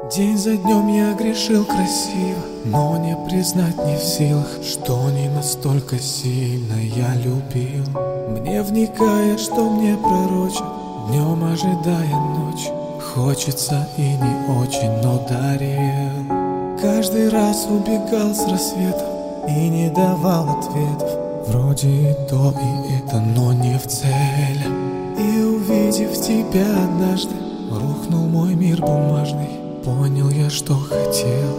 День за днем я грешил красиво, но не признать не в силах, что не настолько сильно я любил. Мне вникая, что мне пророчат, днем ожидая ночь. Хочется и не очень, но дарил. Каждый раз убегал с рассветом и не давал ответов. Вроде и то, и это, но не в цель. И увидев тебя однажды, рухнул мой мир бумажный. Понял я, что хотел.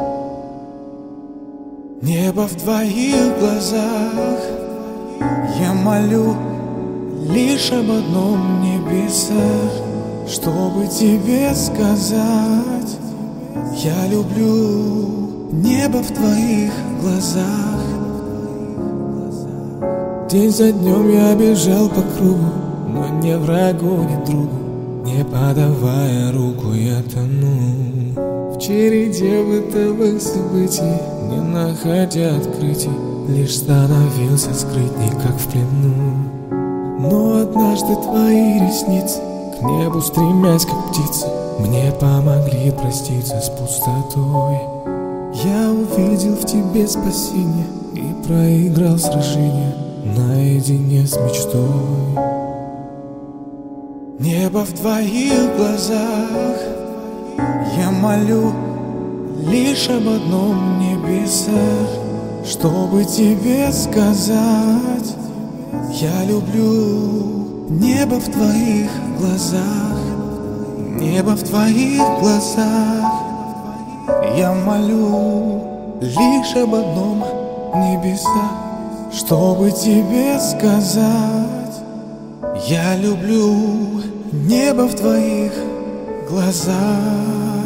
Небо в твоих глазах. Я молю лишь об одном, небеса, чтобы тебе сказать: я люблю небо в твоих глазах. День за днем я бежал по кругу, но не врагу, ни другу. Не подавая руку, я тону в череде бытовых событий, не находя открытий, лишь становился скрытней, как в плену. Но однажды твои ресницы, к небу стремясь, как птицы, мне помогли проститься с пустотой. Я увидел в тебе спасение и проиграл сражение наедине с мечтой. Небо в твоих глазах. Я молю лишь об одном, небеса, чтобы тебе сказать: я люблю небо в твоих глазах. Небо в твоих глазах. Я молю лишь об одном, небеса, чтобы тебе сказать: я люблю небо в твоих глазах.